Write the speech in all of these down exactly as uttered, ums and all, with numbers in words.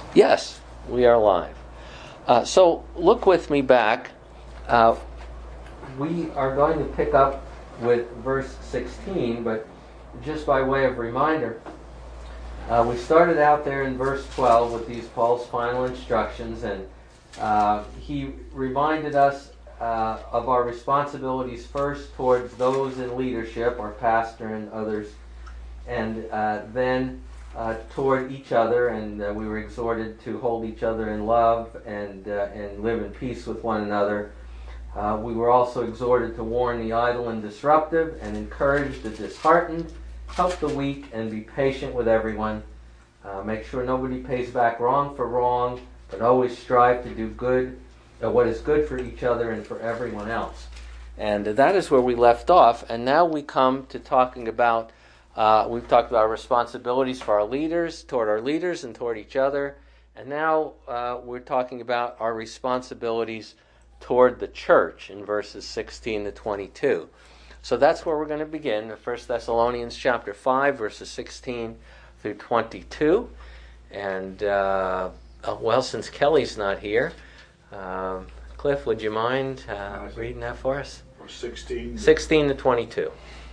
Yes, we are live. Uh, so look with me back. Uh, we are going to pick up with verse sixteen, but just by way of reminder, uh, we started out there in verse twelve with these Paul's final instructions, and uh, he reminded us uh, of our responsibilities first towards those in leadership, our pastor and others, and uh, then Uh, toward each other, and uh, we were exhorted to hold each other in love and uh, and live in peace with one another. Uh, we were also exhorted to warn the idle and disruptive, and encourage the disheartened, help the weak, and be patient with everyone. Uh, make sure nobody pays back wrong for wrong, but always strive to do good, uh, what is good for each other and for everyone else. And that is where we left off, and now we come to talking about Uh, we've talked about our responsibilities for our leaders, toward our leaders and toward each other. And now uh, we're talking about our responsibilities toward the church in verses sixteen to twenty-two. So that's where we're going to begin, First Thessalonians chapter five, verses sixteen through twenty-two. And, uh, oh, well, since Kelly's not here, um, Cliff, would you mind uh, reading that for us? sixteen. sixteen to twenty-two.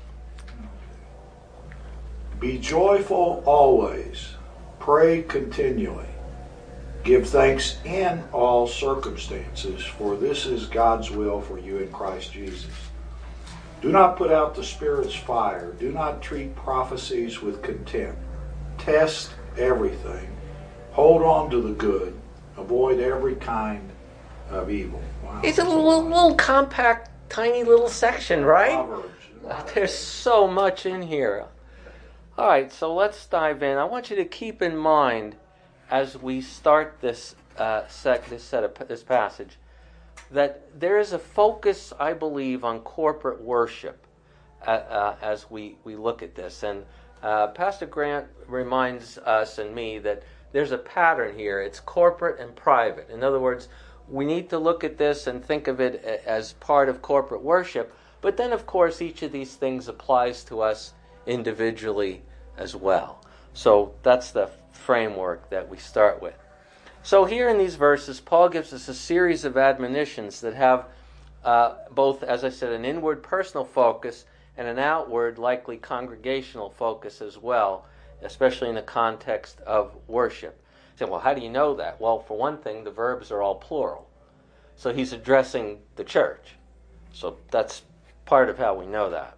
Be joyful always, pray continually, give thanks in all circumstances, for this is God's will for you in Christ Jesus. Do not put out the Spirit's fire. Do not treat prophecies with contempt. Test everything. Hold on to the good. Avoid every kind of evil. Wow. It's a little, little compact, tiny little section, right? Proverbs. There's so much in here. All right, so let's dive in. I want you to keep in mind as we start this uh, sec, this set of this passage that there is a focus, I believe, on corporate worship uh, uh, as we, we look at this. And uh, Pastor Grant reminds us and me that there's a pattern here. It's corporate and private. In other words, we need to look at this and think of it as part of corporate worship. But then, of course, each of these things applies to us individually as well. So that's the framework that we start with. So here in these verses, Paul gives us a series of admonitions that have uh, both, as I said, an inward personal focus and an outward, likely congregational focus as well, especially in the context of worship. You say, well, how do you know that? Well, for one thing, the verbs are all plural. So he's addressing the church. So that's part of how we know that.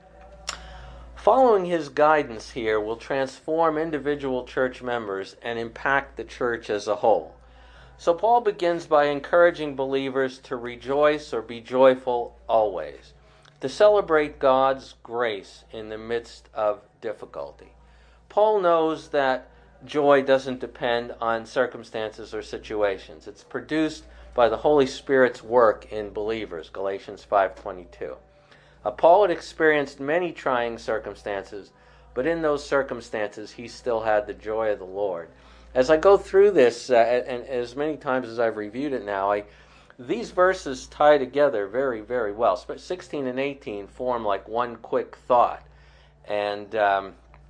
Following his guidance here will transform individual church members and impact the church as a whole. So Paul begins by encouraging believers to rejoice or be joyful always, to celebrate God's grace in the midst of difficulty. Paul knows that joy doesn't depend on circumstances or situations. It's produced by the Holy Spirit's work in believers, Galatians five twenty-two. Uh, Paul had experienced many trying circumstances, but in those circumstances he still had the joy of the Lord. As I go through this, uh, and as many times as I've reviewed it now, I, these verses tie together very, very well. sixteen and eighteen form like one quick thought. And um,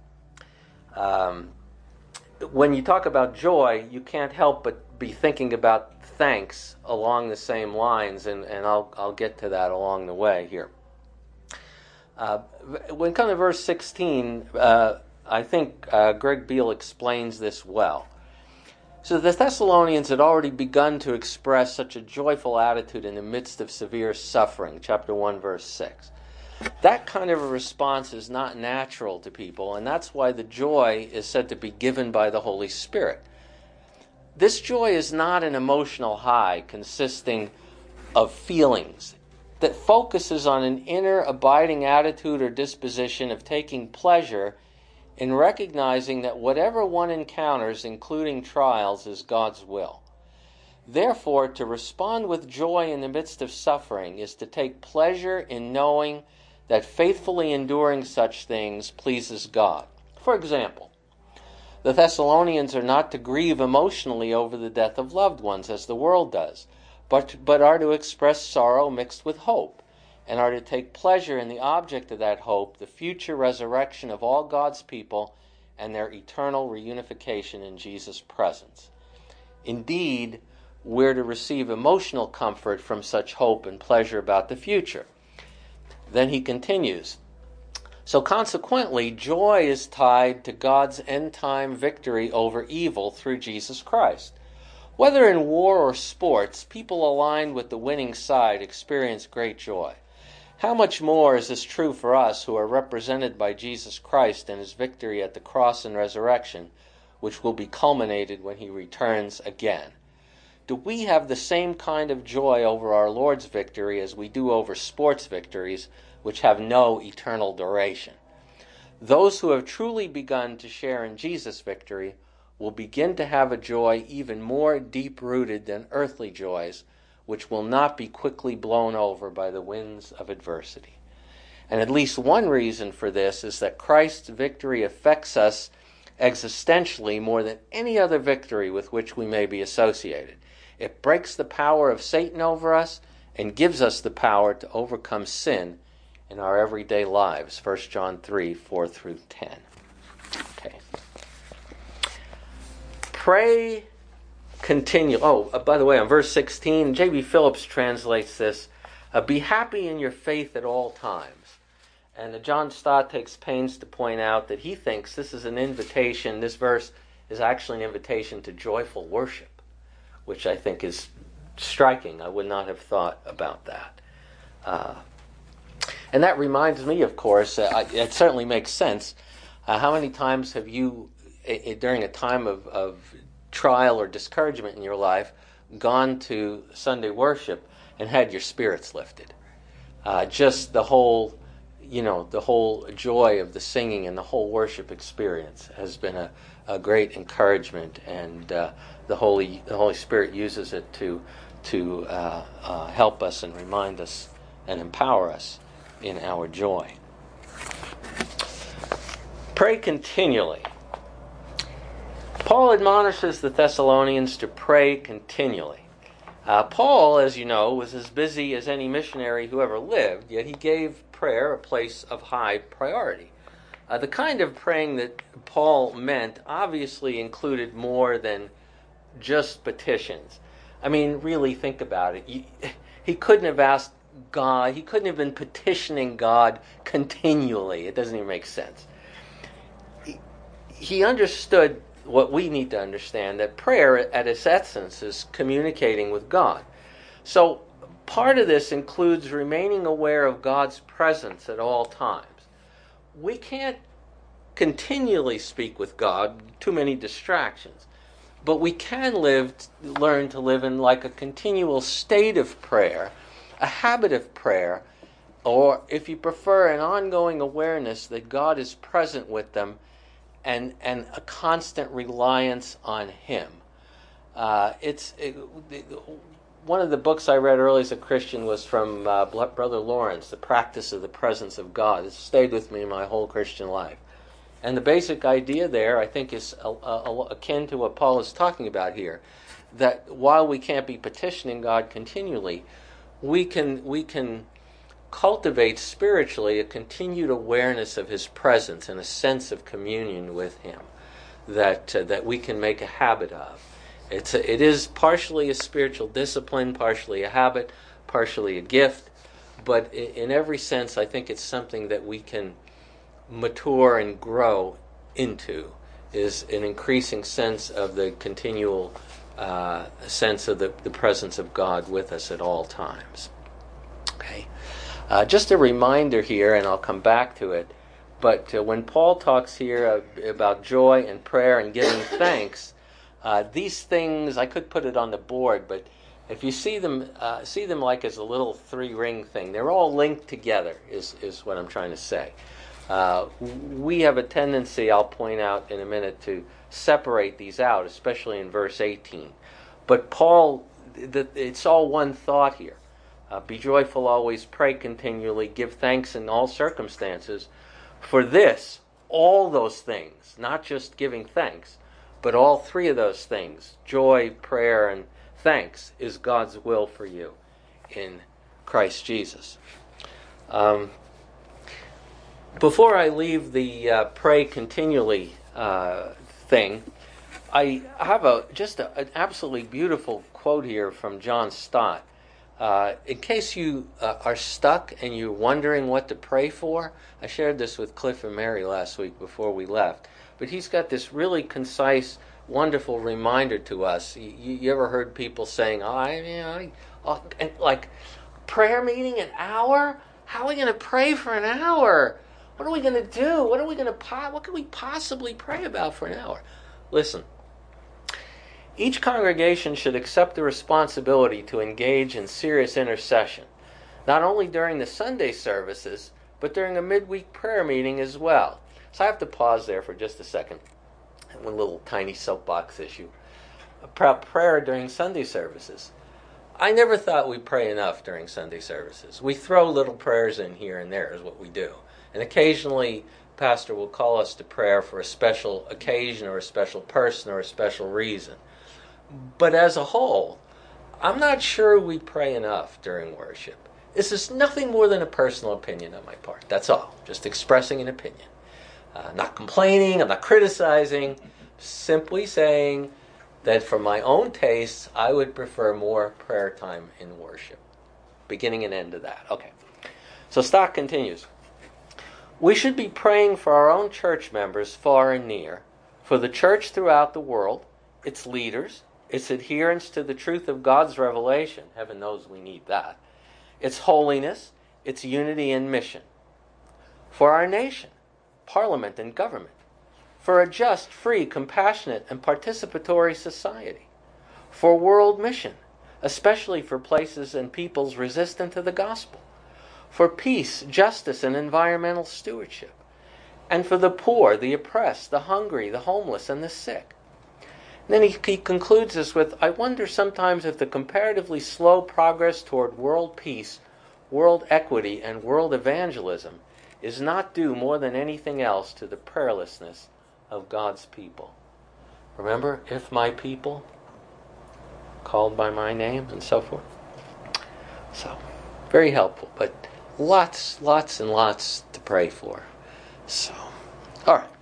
um, when you talk about joy, you can't help but be thinking about thanks along the same lines, and, and I'll, I'll get to that along the way here. Uh, when it comes to verse sixteen, uh, I think uh, Greg Beale explains this well. So the Thessalonians had already begun to express such a joyful attitude in the midst of severe suffering, chapter one, verse six. That kind of a response is not natural to people, and that's why the joy is said to be given by the Holy Spirit. This joy is not an emotional high consisting of feelings that focuses on an inner abiding attitude or disposition of taking pleasure in recognizing that whatever one encounters, including trials, is God's will. Therefore, to respond with joy in the midst of suffering is to take pleasure in knowing that faithfully enduring such things pleases God. For example, the Thessalonians are not to grieve emotionally over the death of loved ones as the world does, but, but are to express sorrow mixed with hope, and are to take pleasure in the object of that hope, the future resurrection of all God's people and their eternal reunification in Jesus' presence. Indeed, we're to receive emotional comfort from such hope and pleasure about the future. Then he continues, so consequently, joy is tied to God's end-time victory over evil through Jesus Christ. Whether in war or sports, people aligned with the winning side experience great joy. How much more is this true for us who are represented by Jesus Christ and his victory at the cross and resurrection, which will be culminated when he returns again? Do we have the same kind of joy over our Lord's victory as we do over sports victories, which have no eternal duration? Those who have truly begun to share in Jesus' victory will begin to have a joy even more deep-rooted than earthly joys, which will not be quickly blown over by the winds of adversity. And at least one reason for this is that Christ's victory affects us existentially more than any other victory with which we may be associated. It breaks the power of Satan over us and gives us the power to overcome sin in our everyday lives. First John three, four through ten. Okay. Pray continue. Oh, uh, by the way, on verse sixteen, J B Phillips translates this, uh, be happy in your faith at all times. And uh, John Stott takes pains to point out that he thinks this is an invitation, this verse is actually an invitation to joyful worship, which I think is striking. I would not have thought about that. Uh, and that reminds me, of course, uh, it certainly makes sense. Uh, how many times have you, I- during a time of, of trial or discouragement in your life, gone to Sunday worship and had your spirits lifted? Uh, just the whole, you know, the whole joy of the singing and the whole worship experience has been a, a great encouragement, and uh, the Holy the Holy Spirit uses it to to uh, uh, help us and remind us and empower us in our joy. Pray continually. Paul admonishes the Thessalonians to pray continually. Uh, Paul, as you know, was as busy as any missionary who ever lived, yet he gave prayer a place of high priority. Uh, the kind of praying that Paul meant obviously included more than just petitions. I mean, really think about it. He, he couldn't have asked God, he couldn't have been petitioning God continually. It doesn't even make sense. He, he understood what we need to understand, that prayer at its essence is communicating with God. So part of this includes remaining aware of God's presence at all times. We can't continually speak with God, too many distractions, but we can live, learn to live in like a continual state of prayer, a habit of prayer, or if you prefer, an ongoing awareness that God is present with them, and and a constant reliance on Him. Uh, it's it, one of the books I read early as a Christian was from uh, Brother Lawrence, The Practice of the Presence of God. It's stayed with me my whole Christian life. And the basic idea there, I think, is a, a, akin to what Paul is talking about here, that while we can't be petitioning God continually, we can we can cultivate spiritually a continued awareness of His presence and a sense of communion with Him that uh, that we can make a habit of. It's a, it is partially a spiritual discipline, partially a habit, partially a gift, but in, in every sense, I think it's something that we can mature and grow into, is an increasing sense of the continual uh, sense of the, the presence of God with us at all times. Okay. Uh, just a reminder here, and I'll come back to it, but uh, when Paul talks here uh, about joy and prayer and giving thanks, uh, these things, I could put it on the board, but if you see them uh, see them like as a little three-ring thing, they're all linked together, is, is what I'm trying to say. Uh, we have a tendency, I'll point out in a minute, to separate these out, especially in verse eighteen. But Paul, the, it's all one thought here. Uh, be joyful always, pray continually, give thanks in all circumstances. For this, all those things, not just giving thanks, but all three of those things, joy, prayer, and thanks, is God's will for you in Christ Jesus. Um, before I leave the uh, pray continually uh, thing, I have a just a, an absolutely beautiful quote here from John Stott. Uh, in case you uh, are stuck and you're wondering what to pray for, I shared this with Cliff and Mary last week before we left. But he's got this really concise, wonderful reminder to us. You, you ever heard people saying, "Oh, I, you know, I, oh, and like prayer meeting an hour? How are we going to pray for an hour? What are we going to do? What are we going to po- What can we possibly pray about for an hour?" Listen. Each congregation should accept the responsibility to engage in serious intercession, not only during the Sunday services, but during a midweek prayer meeting as well. So I have to pause there for just a second. One little tiny soapbox issue. About prayer during Sunday services. I never thought we pray enough during Sunday services. We throw little prayers in here and there is what we do. And occasionally, pastor will call us to prayer for a special occasion or a special person or a special reason. But as a whole, I'm not sure we pray enough during worship. This is nothing more than a personal opinion on my part. That's all. Just expressing an opinion. Uh, not complaining, I'm not criticizing. Simply saying that for my own tastes, I would prefer more prayer time in worship. Beginning and end of that. Okay. So Stock continues. We should be praying for our own church members far and near, for the church throughout the world, its leaders, its adherence to the truth of God's revelation. Heaven knows we need that. Its holiness, its unity and mission. For our nation, parliament and government. For a just, free, compassionate, and participatory society. For world mission, especially for places and peoples resistant to the gospel. For peace, justice, and environmental stewardship. And for the poor, the oppressed, the hungry, the homeless, and the sick. Then he, he concludes this with, I wonder sometimes if the comparatively slow progress toward world peace, world equity, and world evangelism is not due more than anything else to the prayerlessness of God's people. Remember, if my people, called by my name, and so forth. So, very helpful, but lots, lots, and lots to pray for. So, all right.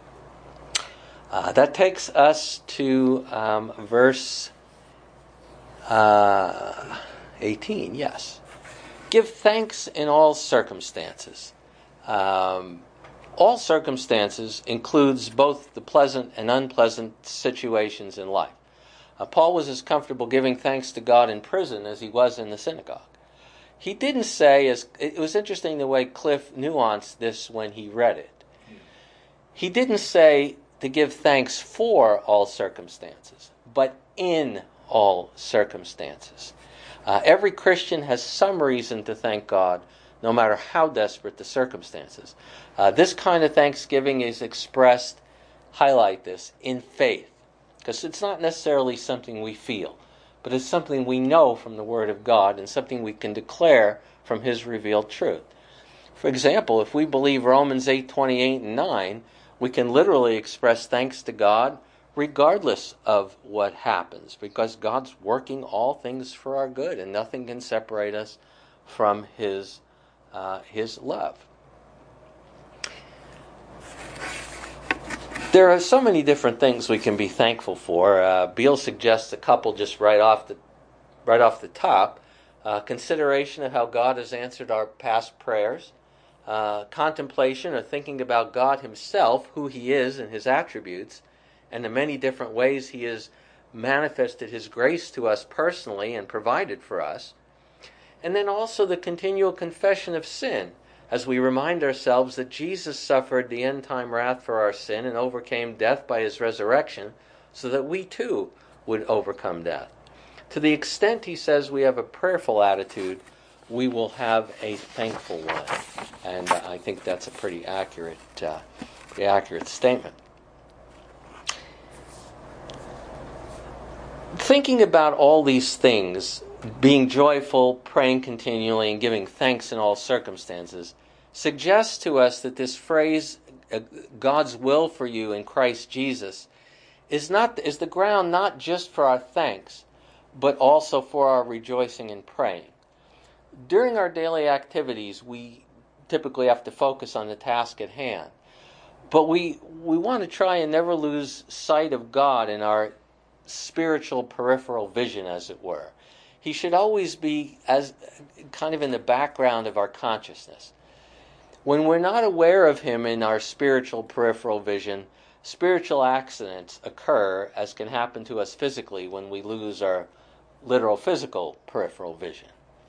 Uh, that takes us to um, verse uh, eighteen, yes. Give thanks in all circumstances. Um, all circumstances includes both the pleasant and unpleasant situations in life. Uh, Paul was as comfortable giving thanks to God in prison as he was in the synagogue. He didn't say, as it was interesting the way Cliff nuanced this when he read it. He didn't say to give thanks for all circumstances, but in all circumstances. Uh, every Christian has some reason to thank God, no matter how desperate the circumstances. Uh, this kind of thanksgiving is expressed, highlight this, in faith. Because it's not necessarily something we feel, but it's something we know from the Word of God and something we can declare from His revealed truth. For example, if we believe Romans eight twenty-eight and nine, we can literally express thanks to God regardless of what happens, because God's working all things for our good, and nothing can separate us from His uh, His love. There are so many different things we can be thankful for. Uh, Beale suggests a couple just right off the right off the top. Uh, consideration of how God has answered our past prayers. Uh, contemplation or thinking about God Himself, who He is and His attributes, and the many different ways He has manifested His grace to us personally and provided for us. And then also the continual confession of sin, as we remind ourselves that Jesus suffered the end-time wrath for our sin and overcame death by His resurrection, so that we too would overcome death. To the extent, he says, we have a prayerful attitude, we will have a thankful one. And uh, I think that's a pretty accurate, uh, pretty accurate statement. Thinking about all these things, being joyful, praying continually, and giving thanks in all circumstances, suggests to us that this phrase, uh, God's will for you in Christ Jesus, is not is the ground not just for our thanks, but also for our rejoicing and praying. During our daily activities, we typically have to focus on the task at hand. But we, we want to try and never lose sight of God in our spiritual peripheral vision, as it were. He should always be as kind of in the background of our consciousness. When we're not aware of him in our spiritual peripheral vision, spiritual accidents occur, as can happen to us physically when we lose our literal physical peripheral vision.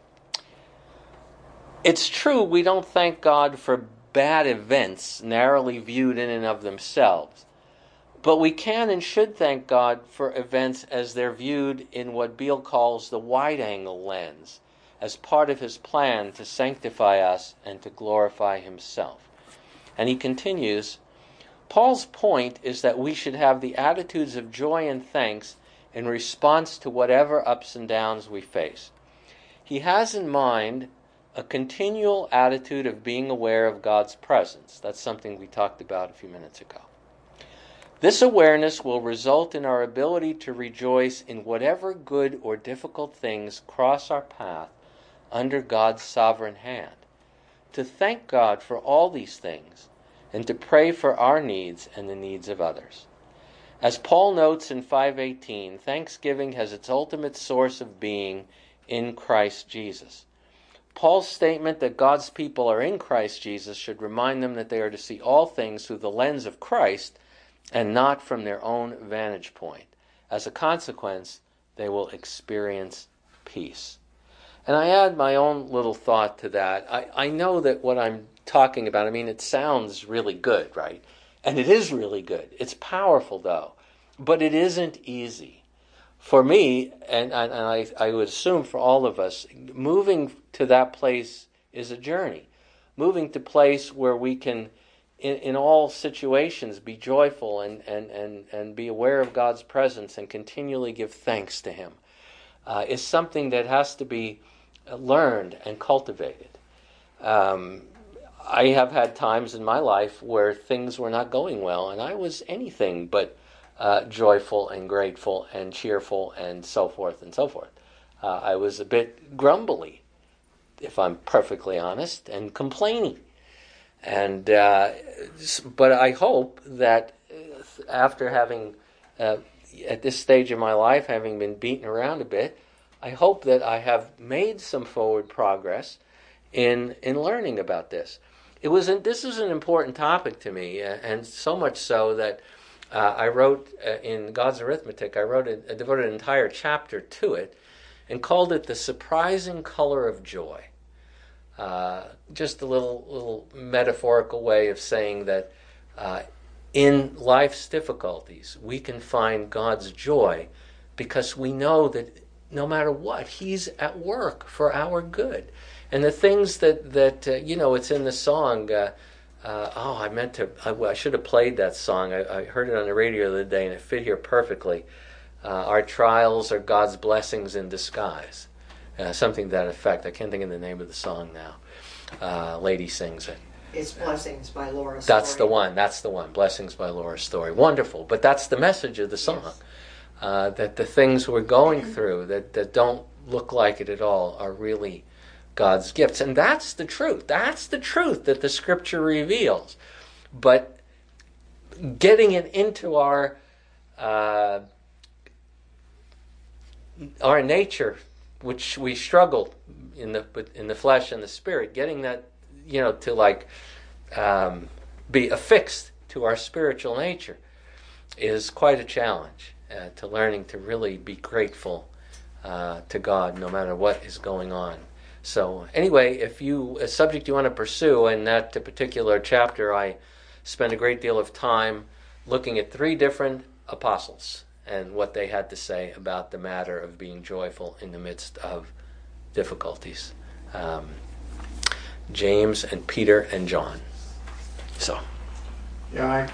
It's true we don't thank God for bad events narrowly viewed in and of themselves, but we can and should thank God for events as they're viewed in what Beale calls the wide-angle lens, as part of his plan to sanctify us and to glorify himself. And he continues, Paul's point is that we should have the attitudes of joy and thanks in response to whatever ups and downs we face. He has in mind a continual attitude of being aware of God's presence. That's something we talked about a few minutes ago. This awareness will result in our ability to rejoice in whatever good or difficult things cross our path under God's sovereign hand, to thank God for all these things, and to pray for our needs and the needs of others. As Paul notes in five eighteen, thanksgiving has its ultimate source of being in Christ Jesus. Paul's statement that God's people are in Christ Jesus should remind them that they are to see all things through the lens of Christ and not from their own vantage point. As a consequence, they will experience peace. And I add my own little thought to that. I, I know that what I'm talking about, I mean, it sounds really good, right? And it is really good. It's powerful, though. But it isn't easy. For me, and, and I, I would assume for all of us, moving to that place is a journey. Moving to a place where we can, in, in all situations, be joyful and, and, and, and be aware of God's presence and continually give thanks to him uh, is something that has to be learned and cultivated. Um, I have had times in my life where things were not going well, and I was anything but uh, joyful and grateful and cheerful and so forth and so forth. Uh, I was a bit grumbly, if I'm perfectly honest, and complaining. And uh, but I hope that after having, uh, at this stage of my life, having been beaten around a bit, I hope that I have made some forward progress in in learning about this. It was an, this is an important topic to me, uh, and so much so that uh, I wrote uh, in God's Arithmetic. I wrote a, I devoted an entire chapter to it, and called it "The Surprising Color of Joy." Uh, just a little little metaphorical way of saying that uh, in life's difficulties we can find God's joy because we know that no matter what, he's at work for our good. And the things that, that uh, you know, it's in the song, uh, uh, oh, I meant to, I, I should have played that song. I, I heard it on the radio the other day, and it fit here perfectly. Uh, our trials are God's blessings in disguise. Uh, something to that effect. I can't think of the name of the song now. Uh, lady sings it. It's Blessings by Laura Story. That's the one. That's the one. Blessings by Laura Story. Wonderful. But that's the message of the song. Yes. Uh, that the things we're going through that, that don't look like it at all are really God's gifts. And that's the truth. That's the truth that the Scripture reveals. But getting it into our uh, our nature, which we struggle in the in the flesh and the spirit, getting that, you know, to like um, be affixed to our spiritual nature is quite a challenge. Uh, to learning to really be grateful uh, to God no matter what is going on. So anyway, if you a subject you want to pursue, in that particular chapter I spent a great deal of time looking at three different apostles and what they had to say about the matter of being joyful in the midst of difficulties. Um, James and Peter and John. So. Yeah, I...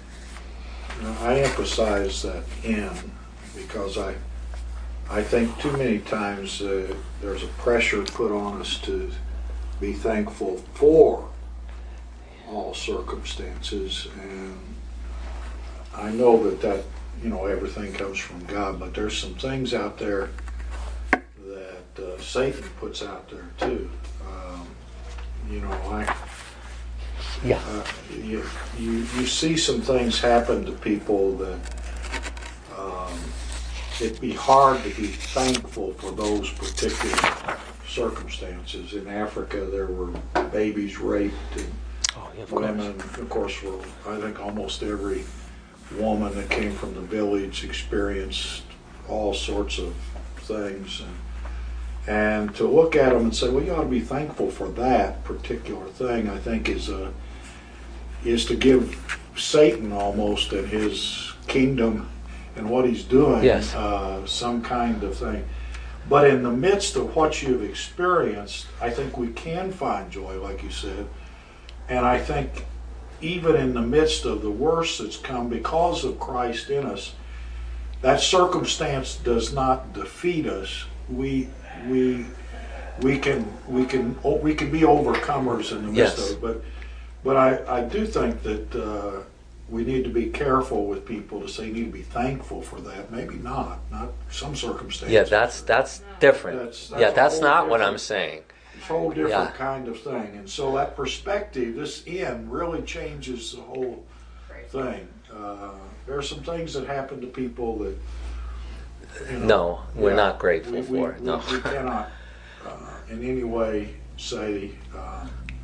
I emphasize that in because I I think too many times uh, there's a pressure put on us to be thankful for all circumstances, and I know that that you know everything comes from God, but there's some things out there that uh, Satan puts out there too. Um, you know, I Yeah. Uh, you, you you see some things happen to people that um, it'd be hard to be thankful for those particular circumstances. In Africa, there were babies raped, and Oh, yeah, of women, course. of course, were, I think almost every woman that came from the village experienced all sorts of things. And, and to look at them and say, well, you ought to be thankful for that particular thing, I think is a, is to give Satan almost and his kingdom and what he's doing Yes. uh, some kind of thing. But in the midst of what you've experienced, I think we can find joy, like you said. And I think even in the midst of the worst that's come because of Christ in us, that circumstance does not defeat us. We we we can we can we can be overcomers in the midst Yes. of it. But but I, I do think that uh, we need to be careful with people to say you need to be thankful for that. Maybe not, not some circumstances. Yeah, that's that's different. That's- that's yeah, a that's whole not what different- I'm saying. It's a whole different Yeah. kind of thing. And so that perspective, this end, really changes the whole thing. Uh, there are some things that happen to people that, you know, No, we're yeah, not grateful we, for we, it. No. We, we cannot uh, in any way say uh,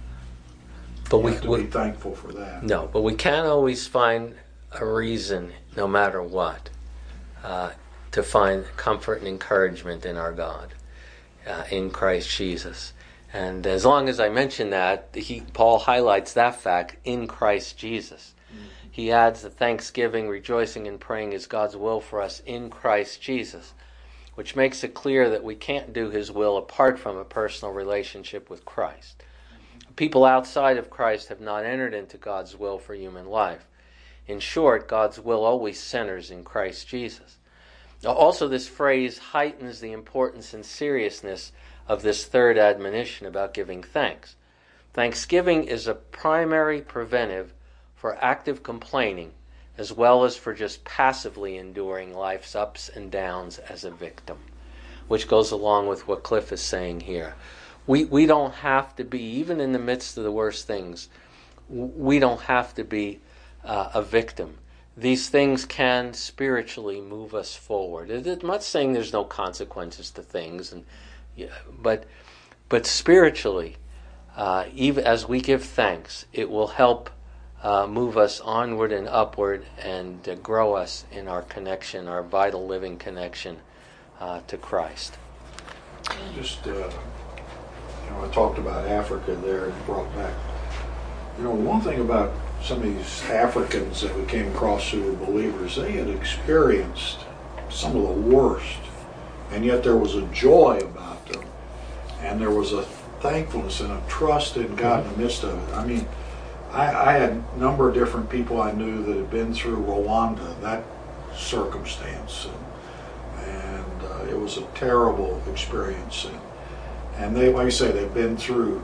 But you we, have to we be thankful for that. no, but we can always find a reason, no matter what, uh, to find comfort and encouragement in our God, uh, in Christ Jesus. And as long as I mention that, he, Paul highlights that fact in Christ Jesus. Mm-hmm. He adds that thanksgiving, rejoicing, and praying is God's will for us in Christ Jesus, which makes it clear that we can't do his will apart from a personal relationship with Christ. People outside of Christ have not entered into God's will for human life. In short, God's will always centers in Christ Jesus. Also, this phrase heightens the importance and seriousness of this third admonition about giving thanks. Thanksgiving is a primary preventive for active complaining, as well as for just passively enduring life's ups and downs as a victim, which goes along with what Cliff is saying here. We we don't have to be, even in the midst of the worst things, we don't have to be uh, a victim. These things can spiritually move us forward. I'm not saying there's no consequences to things, and yeah, but but spiritually, uh, even as we give thanks, it will help uh, move us onward and upward and uh, grow us in our connection, our vital living connection uh, to Christ. Just, uh, you know, I talked about Africa there and brought back, you know, one thing about some of these Africans that we came across who were believers, they had experienced some of the worst, and yet there was a joy about them, and there was a thankfulness and a trust in God in the midst of it. I mean, I, I had a number of different people I knew that had been through Rwanda, that circumstance, and, and uh, it was a terrible experience. And, and they, like I say, they've been through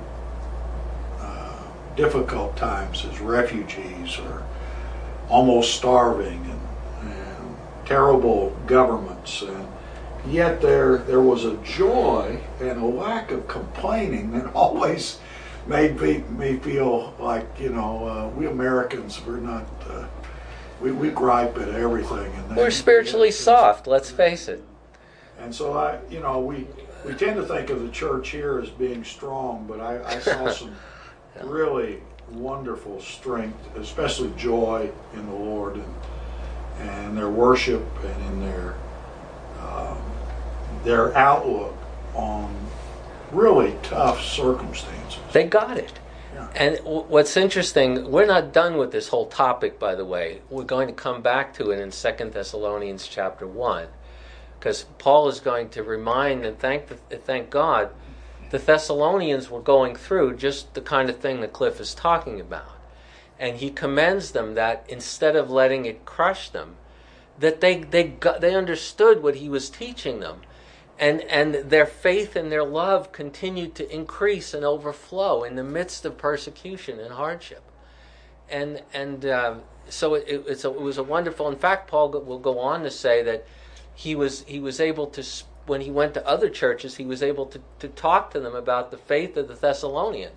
uh, difficult times as refugees or almost starving and, and terrible governments. And yet there there was a joy and a lack of complaining that always made me, me feel like, you know, uh, we Americans, we're not, uh, we, we gripe at everything. And We're spiritually soft, let's face it. And so I, you know, we, we tend to think of the church here as being strong, but I, I saw some Yeah. really wonderful strength, especially joy in the Lord and and their worship and in their um, their outlook on really tough circumstances. They got it. Yeah. And w- what's interesting, we're not done with this whole topic, by the way. We're going to come back to it in Second Thessalonians chapter one, because Paul is going to remind and thank the, thank God the Thessalonians were going through just the kind of thing that Cliff is talking about. And he commends them that instead of letting it crush them, that they they got, they understood what he was teaching them. And and their faith and their love continued to increase and overflow in the midst of persecution and hardship. And and uh, so it, it's a, it was a wonderful. In fact, Paul will go on to say that he was he was able to, when he went to other churches, he was able to, to talk to them about the faith of the Thessalonians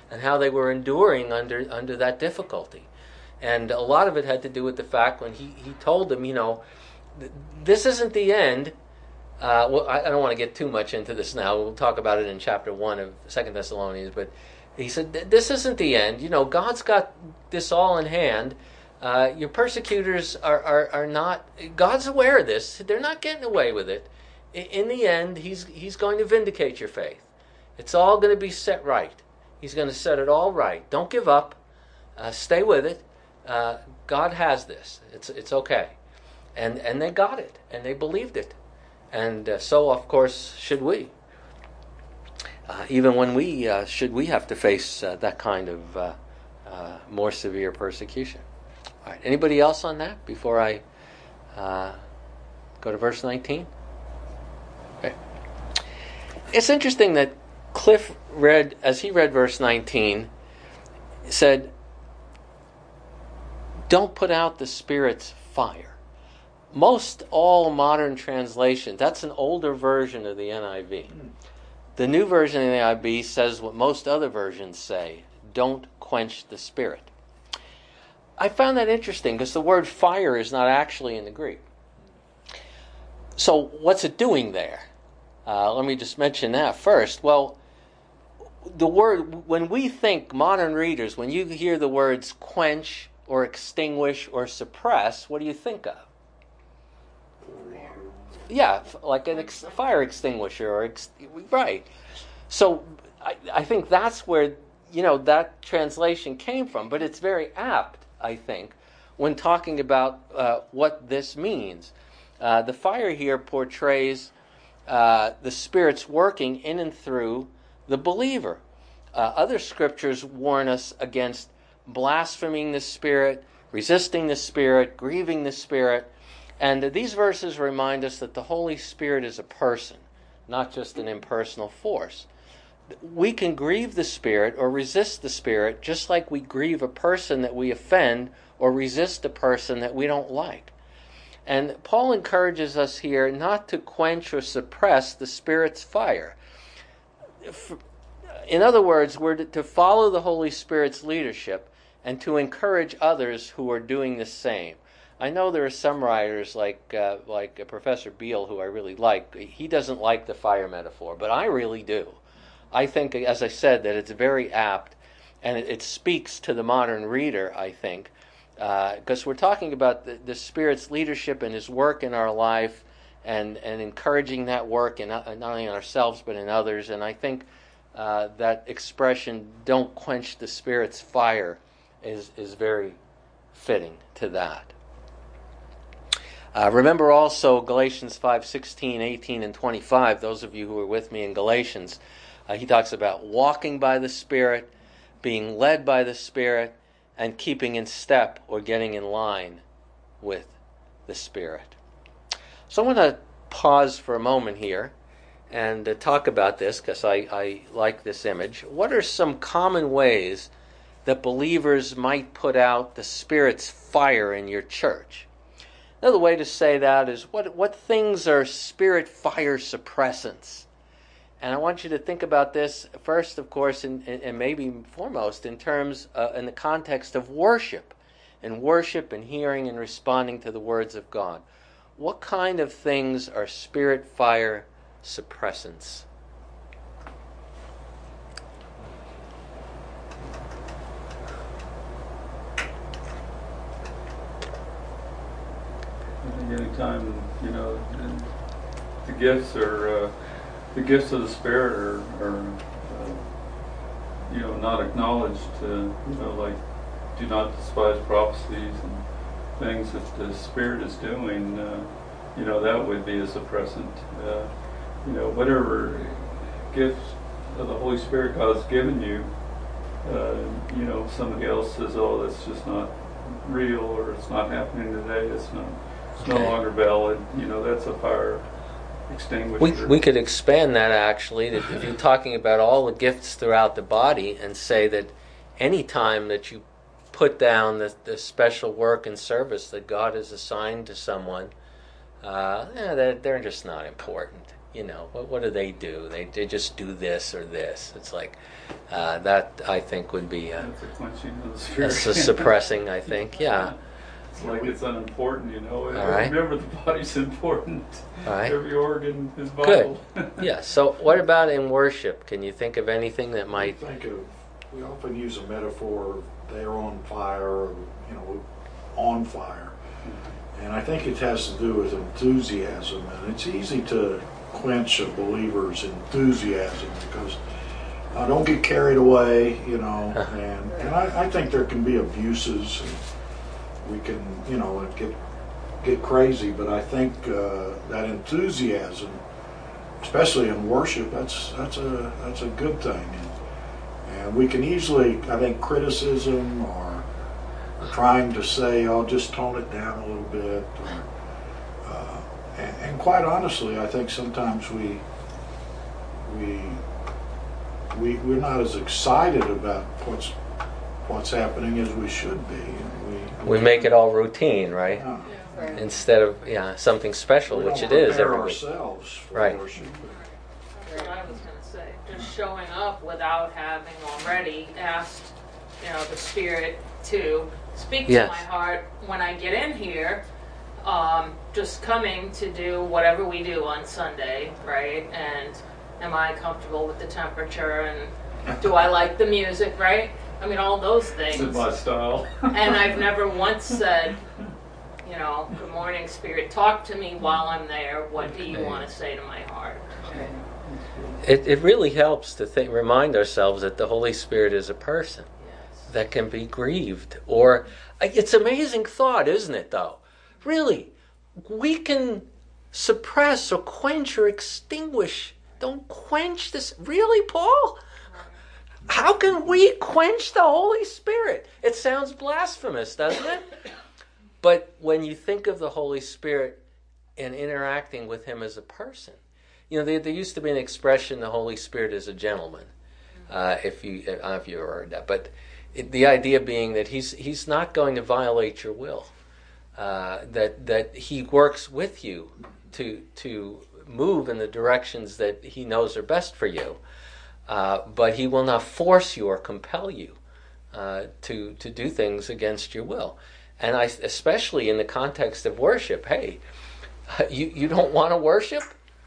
and how they were enduring under under that difficulty. And a lot of it had to do with the fact when he, he told them, you know, this isn't the end. Uh, well, I, I don't want to get too much into this now. We'll talk about it in chapter one of Second Thessalonians. But he said, this isn't the end. You know, God's got this all in hand. Uh, your persecutors are, are, are not, God's aware of this. They're not getting away with it. In, in the end, he's, he's going to vindicate your faith. It's all going to be set right. He's going to set it all right. Don't give up. Uh, stay with it. Uh, God has this. It's it's okay. And and they got it. And they believed it. And uh, so, of course, should we. Uh, even when we, uh, should we have to face uh, that kind of uh, uh, more severe persecution. All right. Anybody else on that before I uh, go to verse nineteen? Okay. It's interesting that Cliff read, as he read verse nineteen, said, don't put out the Spirit's fire. Most all modern translations, that's an older version of the N I V. The new version of the N I V says what most other versions say, don't quench the Spirit. I found that interesting because the word fire is not actually in the Greek. So what's it doing there? Uh, let me just mention that first. Well, the word, when we think, modern readers, when you hear the words quench or extinguish or suppress, what do you think of? Yeah, like an ex- fire extinguisher or ex- right. So I, I think that's where, you know, that translation came from. But it's very apt, I think, when talking about uh, what this means. Uh, the fire here portrays uh, the Spirit's working in and through the believer. Uh, other scriptures warn us against blaspheming the Spirit, resisting the Spirit, grieving the Spirit. And these verses remind us that the Holy Spirit is a person, not just an impersonal force. We can grieve the Spirit or resist the Spirit just like we grieve a person that we offend or resist a person that we don't like. And Paul encourages us here not to quench or suppress the Spirit's fire. In other words, we're to follow the Holy Spirit's leadership and to encourage others who are doing the same. I know there are some writers like uh, like uh, Professor Beale, who I really like. He doesn't like the fire metaphor, but I really do. I think, as I said, that it's very apt, and it, it speaks to the modern reader, I think, because uh, we're talking about the, the Spirit's leadership and His work in our life, and, and encouraging that work in not only in ourselves but in others. And I think uh, that expression, don't quench the Spirit's fire, is, is very fitting to that. Uh, remember also Galatians five sixteen, eighteen, and twenty-five. Those of you who are with me in Galatians, uh, he talks about walking by the Spirit, being led by the Spirit, and keeping in step or getting in line with the Spirit. So I want to pause for a moment here and uh, talk about this because I, I like this image. What are some common ways that believers might put out the Spirit's fire in your church? Another way to say that is, what what things are Spirit fire suppressants? And I want you to think about this first, of course, and, and maybe foremost in terms, uh, in the context of worship, and worship and hearing and responding to the words of God. What kind of things are Spirit fire suppressants? Anytime, you know, the gifts are uh, the gifts of the Spirit are, are uh, you know, not acknowledged. Uh, you know, like do not despise prophecies and things that the Spirit is doing. Uh, you know, that would be a suppressant. Uh, you know, whatever gifts of the Holy Spirit God's given you, uh, you know, somebody else says, "Oh, that's just not real," or "It's not happening today." It's not. It's no longer valid. You know, that's a fire extinguisher. We, we could expand that, actually, that if you're talking about all the gifts throughout the body, and say that any time that you put down the, the special work and service that God has assigned to someone, uh, yeah, they're, they're just not important. You know, what, what do they do? They they just do this or this. It's like uh, that. I think would be uh, That's a quenching of the spirit. that's a suppressing. I think, yeah. It's like it's unimportant, you know. All right. Remember, the body's important. All right. Every organ is Good. vital. Yeah. So, what about in worship? Can you think of anything that might? I think of, we often use a metaphor, they're on fire, or, you know, on fire. And I think it has to do with enthusiasm. And it's easy to quench a believer's enthusiasm because uh, don't get carried away, you know. And, and I, I think there can be abuses. And we can, you know, get get crazy. But I think uh, that enthusiasm, especially in worship, that's that's a that's a good thing. And, and we can easily, I think, criticism or trying to say, "Oh, just tone it down a little bit." Or, uh, and, and quite honestly, I think sometimes we we we we're not as excited about what's what's happening as we should be. And we We make it all routine, right? yeah, Right. Instead of yeah something special, we which don't it is prepare every week. ourselves for Right. worship. That's what I was going to say. Just showing up without having already asked, you know, the Spirit to speak Yes. to my heart when I get in here. Um, just coming to do whatever we do on Sunday, right? And am I comfortable with the temperature? And do I like the music, right? I mean, all those It's things. my style. And I've never once said, you know, good morning, Spirit, talk to me while I'm there. What do you want to say to my heart? It it really helps to think, remind ourselves that the Holy Spirit is a person Yes. that can be grieved. Or it's an amazing thought, isn't it? Though, really, we can suppress or quench or extinguish. Don't quench this. Really, Paul? How can we quench the Holy Spirit? It sounds blasphemous, doesn't it? But when you think of the Holy Spirit and interacting with Him as a person, you know, there, there used to be an expression, the Holy Spirit is a gentleman. Uh, if you, I don't know if you ever heard that, but it, the idea being that he's he's not going to violate your will. Uh, that that He works with you to to move in the directions that He knows are best for you. Uh, but He will not force you or compel you uh, to to do things against your will. And I, especially in the context of worship, hey, you, you don't want to worship?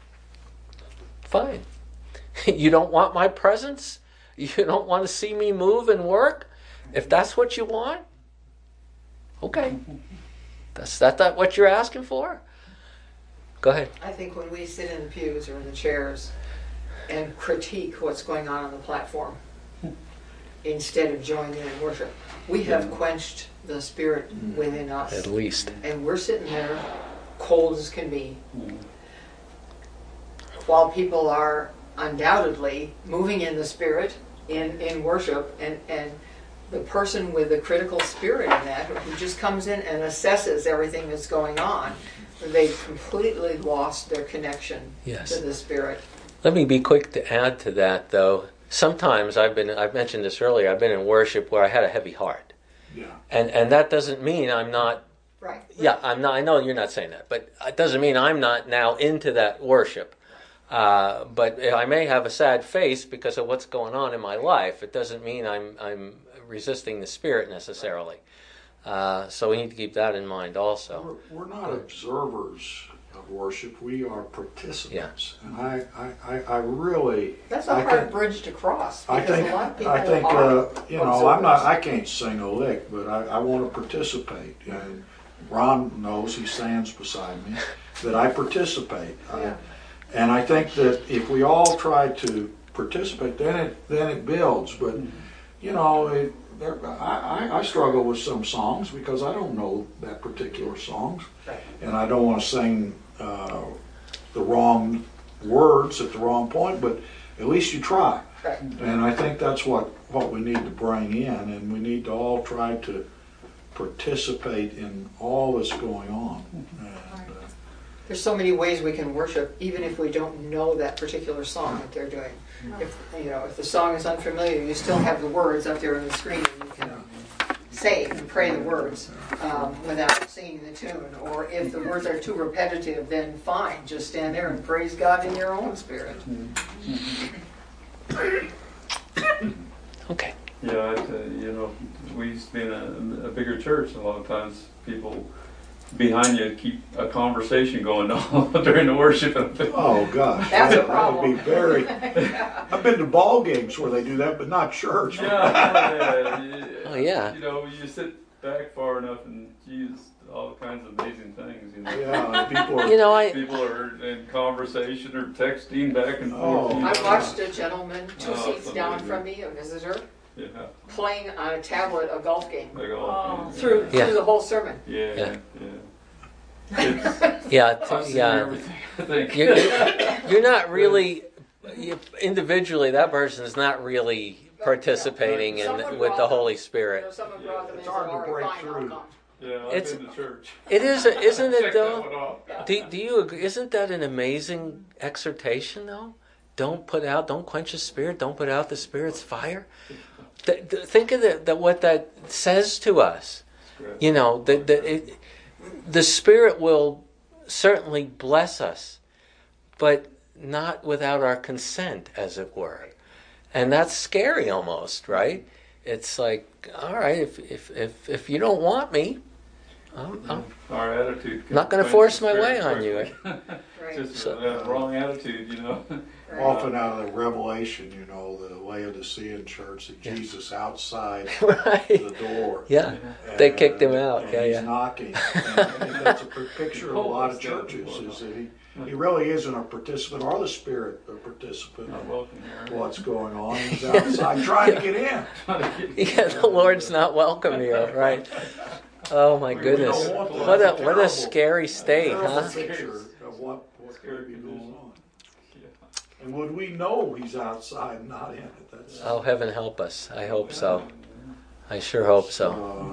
Fine. You don't want my presence? You don't want to see me move and work? If that's what you want, okay. That's that, that what you're asking for? Go ahead. I think when we sit in the pews or in the chairs and critique what's going on on the platform instead of joining in worship, we have quenched the Spirit within us. At least. And we're sitting there cold as can be. While people are undoubtedly moving in the Spirit in, in worship, and, and the person with the critical spirit in that, who just comes in and assesses everything that's going on, they've completely lost their connection Yes. to the Spirit. Let me be quick to add to that, though. Sometimes I've been, I've mentioned this earlier, I've been in worship where I had a heavy heart. Yeah. And and that doesn't mean I'm not, Right. yeah, I'm not, I know you're not saying that, but it doesn't mean I'm not now into that worship. Uh, but I may have a sad face because of what's going on in my life. It doesn't mean I'm I'm resisting the Spirit necessarily. Uh, so we need to keep that in mind also. We're, we're not observers of worship. We are participants. And I, I, I, I really... That's a I hard can- bridge to cross, I because think, a lot of people I think, are uh, you know, I'm not, observers. I can't sing a lick, but I, I want to participate. And Ron knows, he stands beside me, that I participate. I- Yeah. And I think that if we all try to participate, then it, then it builds. But, you know, it, there, I, I, I struggle with some songs because I don't know that particular songs. Right. And I don't want to sing uh, the wrong words at the wrong point, but at least you try. Right. And I think that's what, what we need to bring in, and we need to all try to participate in all that's going on. And, uh, There's so many ways we can worship, even if we don't know that particular song that they're doing. If you know, if the song is unfamiliar, you still have the words up there on the screen, and you can say and pray the words um, without singing the tune. Or if the words are too repetitive, then fine, just stand there and praise God in your own spirit. Okay. Yeah, it, uh, you know, we used to be in a, a bigger church. A lot of times, people behind you keep a conversation going on during the worship. Oh gosh, That's a that problem. would be very. I've been to ball games where they do that, but not church. Yeah, yeah, yeah. Oh, yeah. You know, you sit back far enough and use all kinds of amazing things. You know, Yeah, and people are. You know, I people are in conversation or texting back and forth. Oh. you know. I watched a gentleman two Oh, seats down amazing. from me, a visitor, Yeah, playing on a tablet a golf game like all Oh. through Yeah. through the whole sermon. Yeah, Yeah. yeah. It's, yeah I've t- seen yeah. everything, I think. You're, you're not really you, individually. That person is not really participating in Someone with brought the them. Holy You know, Spirit. someone brought them in It's and hard said, to "All right, break fine, I'll through. come." Yeah, I've It's- been to church. It is, isn't it Check that though? one off. Do, do you agree? Isn't that an amazing exhortation though? Don't put out, don't quench the spirit, don't put out the spirit's fire. Th- th- think of the, the, what that says to us. Correct. You know, the, the, it, the spirit will certainly bless us, but not without our consent, as it were. And that's scary almost, right? It's like, all right, if if if, if you don't want me, I'm, I'm Our attitude. can not going to quench force the my spirit way on you. quickly. Right. Just So- a wrong attitude, you know. Right. Often out of the Revelation, you know, the Laodicean church, that Yeah. Jesus outside Right. the door. Yeah. And- They kicked him out. and Yeah, he's yeah. knocking. And I think that's a picture of a lot of churches, is that he, he really isn't a participant, or the Spirit a participant Not in welcome here. what's going on. He's outside trying to get in. Yeah, the Lord's not welcome here, right? Oh my We goodness. don't want that. What a That's what a terrible- scary state, Terrible huh? picture of what, what could be going on. Yeah. And would we know he's outside, not in it? That's Oh, heaven help us. I hope so. I sure hope so.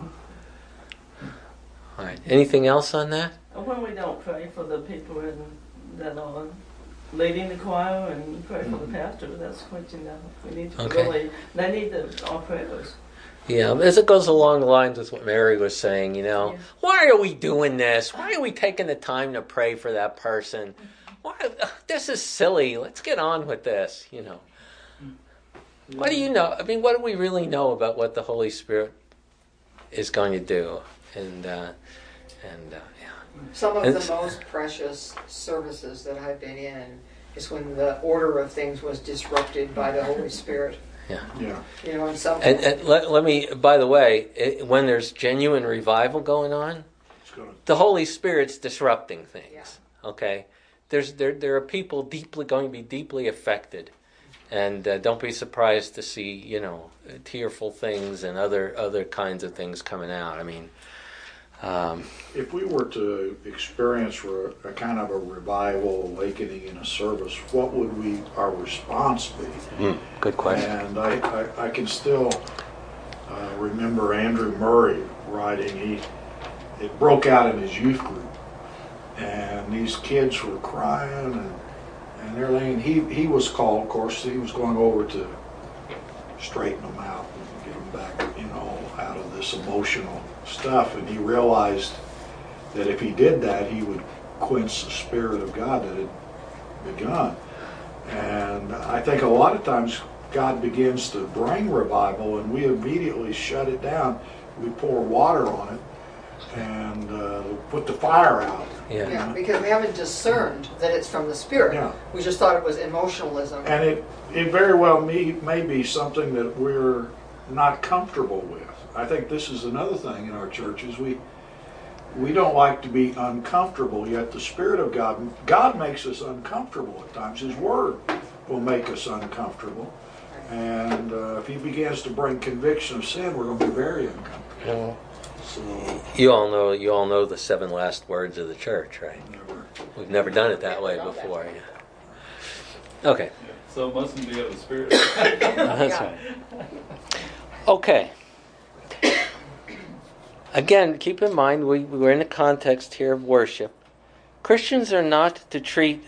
uh, All right. Anything else on that? When we don't pray for the people in, that are leading the choir and pray for the pastor, that's what you know. We need to Okay. really, they need the, our prayers. Yeah, as it goes along the lines with what Mary was saying, you know, Yeah. why are we doing this? Why are we taking the time to pray for that person? Why, this is silly. Let's get on with this, you know. What do you know? I mean, what do we really know about what the Holy Spirit is going to do? And, uh, and uh, yeah. Some of It's- the most precious services that I've been in is when the order of things was disrupted by the Holy Spirit. yeah. You know, and some And, and let, let me, by the way, it, when there's genuine revival going on, It's gonna, the Holy Spirit's disrupting things. Yeah. Okay, there's there there are people deeply going to be deeply affected, and uh, don't be surprised to see you know tearful things and other other kinds of things coming out. I mean, um, if we were to experience re- a kind of a revival awakening in a service, what would we our response be? good question. And I, I, I can still uh, remember Andrew Murray writing. He it broke out in his youth group, and these kids were crying and and everything. And he he was called, of course. He was going over to straighten them out and get them back, you know, out of this emotional stuff. And he realized that if he did that, he would quench the Spirit of God that had begun. And I think a lot of times God begins to bring revival, and we immediately shut it down. We pour water on it and uh, put the fire out. Yeah. yeah, because we haven't discerned that it's from the Spirit. Yeah. We just thought it was emotionalism. And it, it very well may, may be something that we're not comfortable with. I think this is another thing in our churches. We we don't like to be uncomfortable, yet the Spirit of God, God makes us uncomfortable at times. His Word will make us uncomfortable. And uh, if He begins to bring conviction of sin, we're going to be very uncomfortable. Well, So, you all know you all know the seven last words of the church, right? never. We've never done it that way before. Yeah. Okay. Yeah. So it mustn't be of the Spirit. That's Yeah. right. Okay. Again, keep in mind we, we're in a context here of worship. Christians are not to treat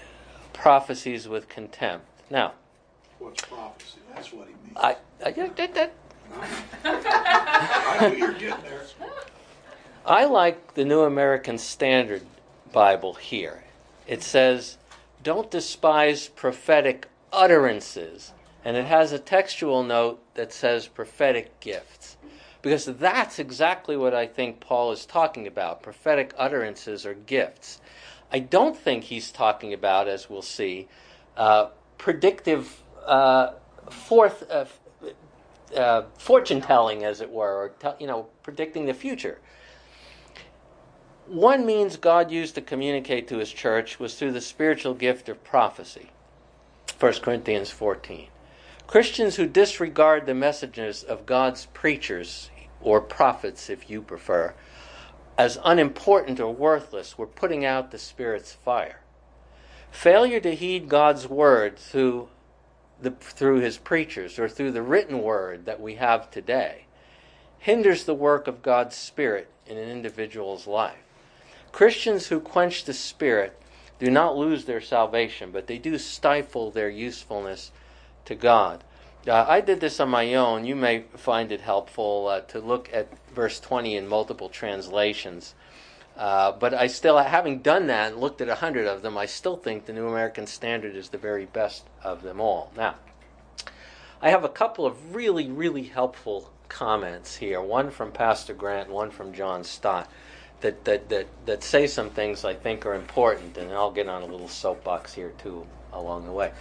prophecies with contempt. Now, What's prophecy? That's what he means. I, I that, that, I knew you were getting there. I like the New American Standard Bible here. It says, don't despise prophetic utterances. And it has a textual note that says prophetic gifts. Because that's exactly what I think Paul is talking about. Prophetic utterances or gifts. I don't think he's talking about, as we'll see, uh, predictive uh, forth, uh, uh, fortune telling, as it were, or te- you know, predicting the future. One means God used to communicate to his church was through the spiritual gift of prophecy. First Corinthians fourteen. Christians who disregard the messages of God's preachers, or prophets if you prefer, as unimportant or worthless, were putting out the Spirit's fire. Failure to heed God's word through the, through his preachers or through the written word that we have today hinders the work of God's Spirit in an individual's life. Christians who quench the Spirit do not lose their salvation, but they do stifle their usefulness to God. Uh, I did this on my own. You may find it helpful uh, to look at verse twenty in multiple translations. Uh, but I still, having done that and looked at a hundred of them, I still think the New American Standard is the very best of them all. Now, I have a couple of really, really helpful comments here. One from Pastor Grant, one from John Stott, that that that, that say some things I think are important, and I'll get on a little soapbox here too along the way.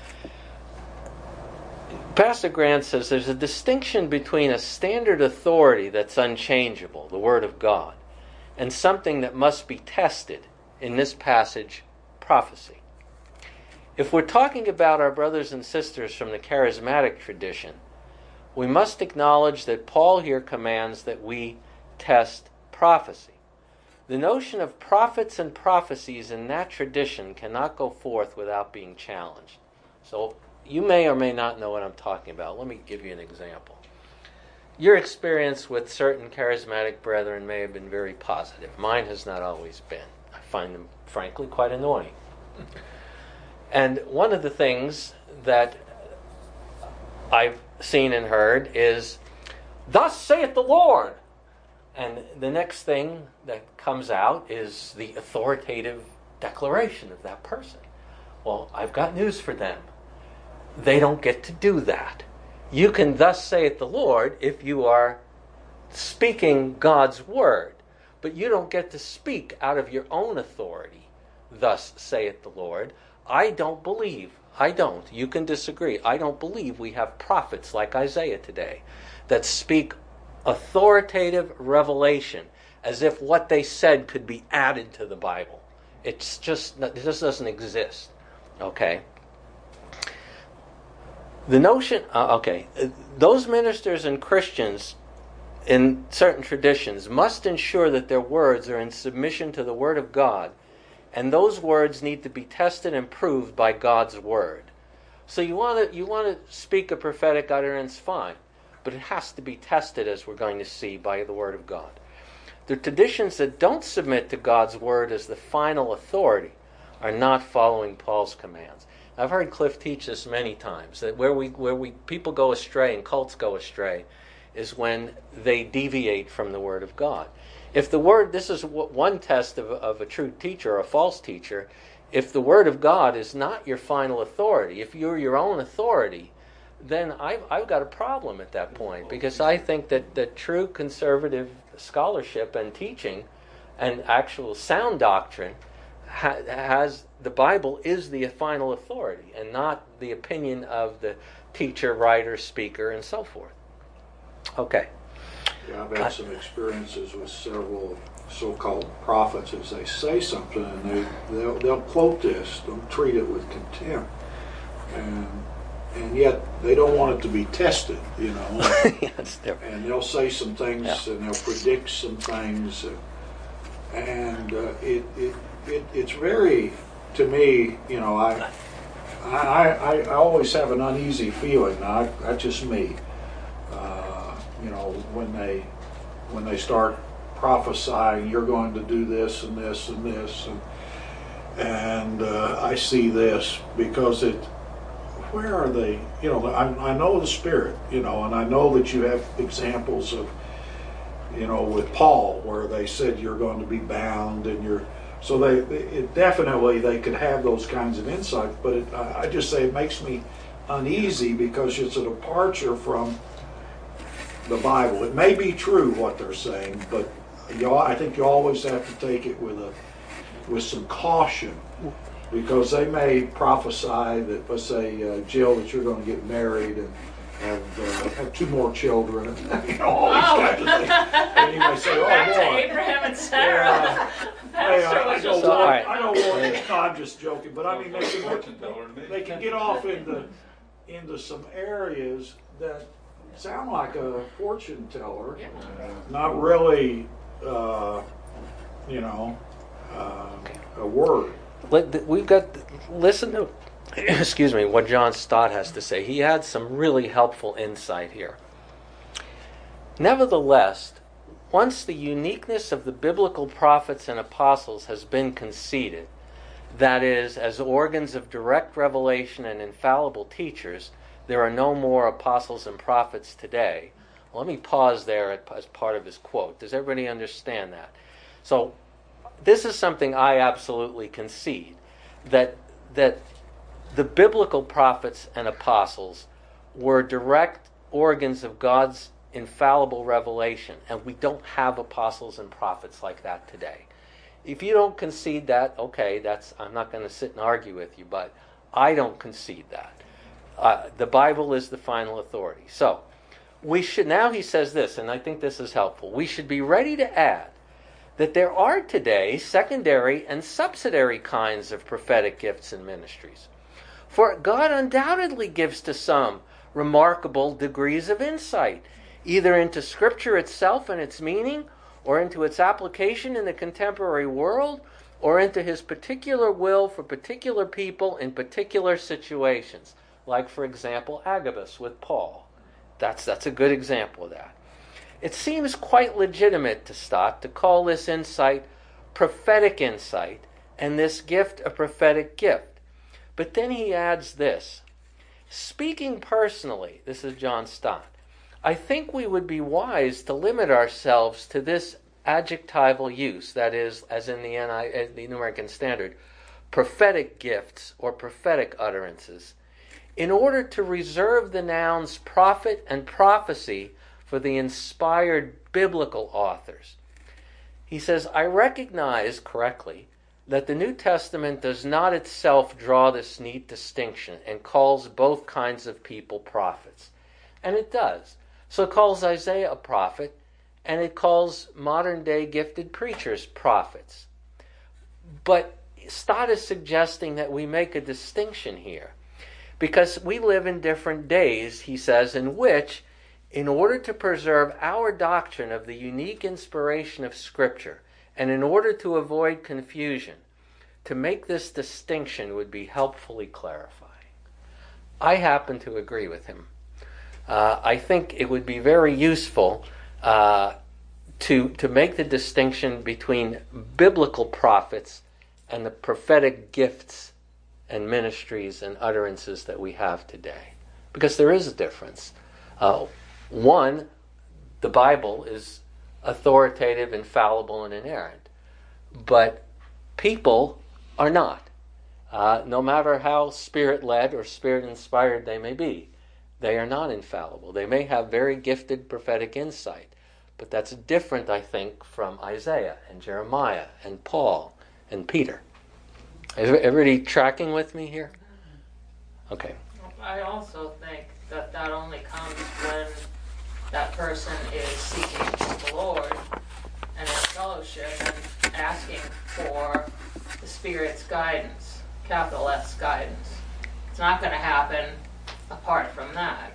Pastor Grant says there's a distinction between a standard authority that's unchangeable, the Word of God, and something that must be tested, in this passage, prophecy. If we're talking about our brothers and sisters from the charismatic tradition, we must acknowledge that Paul here commands that we test prophecy. The notion of prophets and prophecies in that tradition cannot go forth without being challenged. So, you may or may not know what I'm talking about. Let me give you an example. Your experience with certain charismatic brethren may have been very positive. Mine has not always been. I find them, frankly, quite annoying. And one of the things that I've seen and heard is, "Thus saith the Lord." And the next thing that comes out is the authoritative declaration of that person. Well, I've got news for them. They don't get to do that. You can thus saith the Lord if you are speaking God's word, but you don't get to speak out of your own authority. Thus saith the Lord. I don't believe, I don't, you can disagree, I don't believe we have prophets like Isaiah today that speak authoritative revelation as if what they said could be added to the Bible. It's just, it just doesn't exist. Okay? The notion, uh, okay, those ministers and Christians in certain traditions must ensure that their words are in submission to the Word of God, and those words need to be tested and proved by God's Word. So you want to you want to speak a prophetic utterance, fine, but it has to be tested, as we're going to see, by the Word of God. The traditions that don't submit to God's Word as the final authority are not following Paul's commands. I've heard Cliff teach this many times, that where we where we people go astray and cults go astray is when they deviate from the Word of God. If the Word, this is one test of, of a true teacher or a false teacher, if the Word of God is not your final authority, if you're your own authority, then I've, I've got a problem at that point, because I think that, that true conservative scholarship and teaching and actual sound doctrine ha- has the Bible is the final authority and not the opinion of the teacher, writer, speaker, and so forth. Okay. Yeah, I've had some experiences with several so-called prophets as they say something, and they, they'll, they'll quote this, they'll treat it with contempt. And and yet they don't want it to be tested, you know. Yes, and they'll say some things, yeah. and they'll predict some things. And uh, it, it, it it's very, to me, you know, I I, I, I always have an uneasy feeling. Now, I, that's just me. Uh, you know, when they when they start prophesying, you're going to do this and this and this, and and uh, I see this because it where are they? You know, I, I know the Spirit, you know, and I know that you have examples of, you know, with Paul, where they said you're going to be bound and you're, so they, it definitely, they could have those kinds of insights, but it, I, I just say it makes me uneasy because it's a departure from the Bible. It may be true what they're saying, but you, I think you always have to take it with a, with some caution, because they may prophesy that, let's say, uh, Jill, that you're going to get married and and uh, have two more children, and you know, all these Oh. kinds of things. And you may say, oh, Back to boy. Abraham and Sarah. Yeah. Hey, Pastor I, I was don't just So, all want, right. I don't want, no, I'm just joking, but I mean, they can, Fortune teller to me. they can get off into, into some areas that sound like a fortune teller, Yeah. not really, uh, you know, uh, a word. Let- We've got, listen to, excuse me, what John Stott has to say. He had some really helpful insight here. Nevertheless, once the uniqueness of the biblical prophets and apostles has been conceded, that is, as organs of direct revelation and infallible teachers, there are no more apostles and prophets today. Well, let me pause there as part of his quote. Does everybody understand that? So, this is something I absolutely concede, that that the biblical prophets and apostles were direct organs of God's infallible revelation, and we don't have apostles and prophets like that today. If you don't concede that, okay, that's I'm not going to sit and argue with you, but I don't concede that. Uh, the Bible is the final authority. So, we should, now he says this, and I think this is helpful, we should be ready to add that there are today secondary and subsidiary kinds of prophetic gifts and ministries. For God undoubtedly gives to some remarkable degrees of insight, either into Scripture itself and its meaning, or into its application in the contemporary world, or into His particular will for particular people in particular situations. Like, for example, Agabus with Paul. That's, that's a good example of that. It seems quite legitimate to Stott to call this insight prophetic insight, and this gift a prophetic gift. But then he adds this: speaking personally, this is John Stott, I think we would be wise to limit ourselves to this adjectival use, that is, as in the, N I, the New American Standard, prophetic gifts or prophetic utterances, in order to reserve the nouns prophet and prophecy for the inspired biblical authors. He says, I recognize correctly that the New Testament does not itself draw this neat distinction and calls both kinds of people prophets. And it does. So it calls Isaiah a prophet, and it calls modern-day gifted preachers prophets. But Stott is suggesting that we make a distinction here, because we live in different days, he says, in which, in order to preserve our doctrine of the unique inspiration of Scripture, and in order to avoid confusion, to make this distinction would be helpfully clarifying. I happen to agree with him. Uh, I think it would be very useful uh, to, to make the distinction between biblical prophets and the prophetic gifts and ministries and utterances that we have today. Because there is a difference. Uh, one, the Bible is authoritative, infallible, and inerrant. But people are not. Uh, no matter how Spirit-led or Spirit-inspired they may be, they are not infallible. They may have very gifted prophetic insight, but that's different, I think, from Isaiah and Jeremiah and Paul and Peter. Is everybody tracking with me here? Okay. I also think that that only comes when that person is seeking the Lord and in fellowship and asking for the Spirit's guidance, capital S guidance. It's not going to happen apart from that.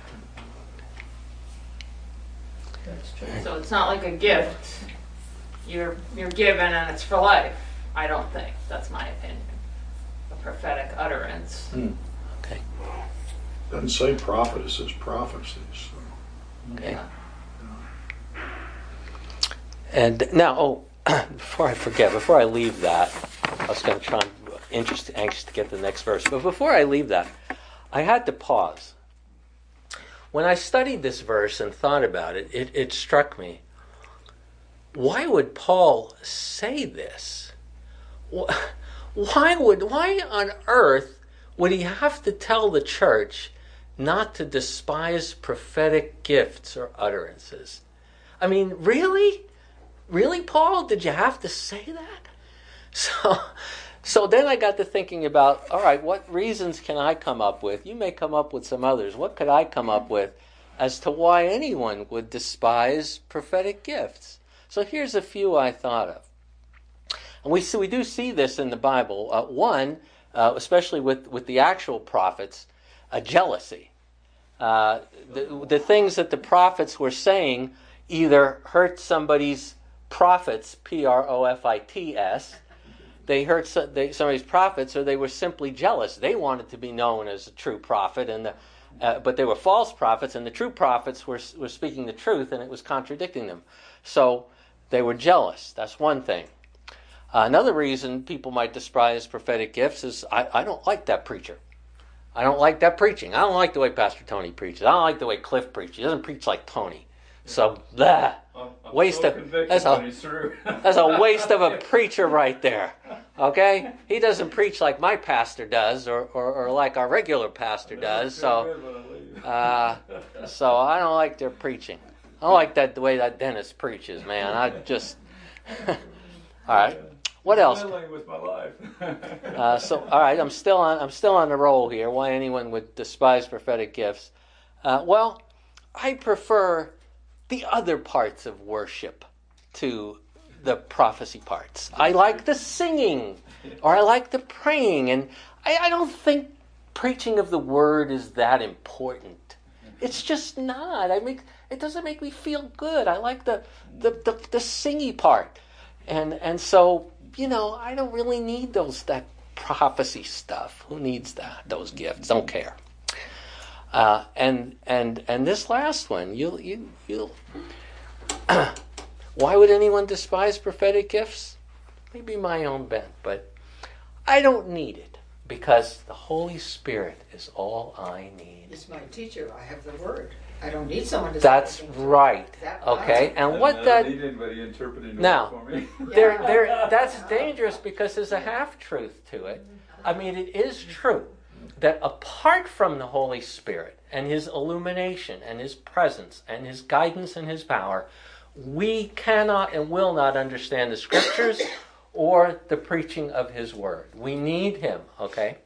That's true. So it's not like a gift you're you're given and it's for life. I don't think. That's my opinion. A prophetic utterance. Hmm. Okay. Doesn't say prophet, it says prophecies. So. Okay. Yeah. And now, oh, before I forget, before I leave that, I was going to try and interest, anxious to get to the next verse. But before I leave that, I had to pause. When I studied this verse and thought about it, it, it struck me. Why would Paul say this? Why would, why on earth would he have to tell the church not to despise prophetic gifts or utterances? I mean, really? Really, Paul? Did you have to say that? So, so then I got to thinking about, all right, what reasons can I come up with? You may come up with some others. What could I come up with as to why anyone would despise prophetic gifts? So here's a few I thought of. And we see, we do see this in the Bible. Uh, one, uh, especially with, with the actual prophets, a jealousy. Uh, the, the things that the prophets were saying either hurt somebody's profits, P R O F I T S, they hurt somebody's profits, or they were simply jealous. They wanted to be known as a true prophet, and the, uh, but they were false prophets, and the true prophets were, were speaking the truth, and it was contradicting them. So they were jealous. That's one thing. Uh, another reason people might despise prophetic gifts is, I, I don't like that preacher. I don't like that preaching. I don't like the way Pastor Tony preaches. I don't like the way Cliff preaches. He doesn't preach like Tony. So, blah. I'm, I'm waste so of that's a, a that's a waste of a preacher right there. Okay, he doesn't preach like my pastor does, or, or, or like our regular pastor does. So, uh, so I don't like their preaching. I don't like that the way that Dennis preaches, man. I just all right. What else? With my life. uh, so, all right, I'm still on. I'm still on the roll here. Why anyone would despise prophetic gifts? Uh, well, I prefer the other parts of worship to the prophecy parts. I like the singing, or I like the praying, and I, I don't think preaching of the word is that important. It's just not. I mean, it doesn't make me feel good. I like the the the, the singy part, and and so you know I don't really need those that prophecy stuff. Who needs that? Those gifts? Don't care. Uh, and and and this last one, you you you. Why would anyone despise prophetic gifts? Maybe my own bent, but I don't need it because the Holy Spirit is all I need. He's my teacher. I have the Word. I don't need someone to. That's right. That okay, and I what don't that need anybody interpreting the now word for me. there there that's dangerous because there's a half truth to it. I mean, it is true that apart from the Holy Spirit and His illumination and His presence and His guidance and His power, we cannot and will not understand the Scriptures or the preaching of His Word. We need Him, okay?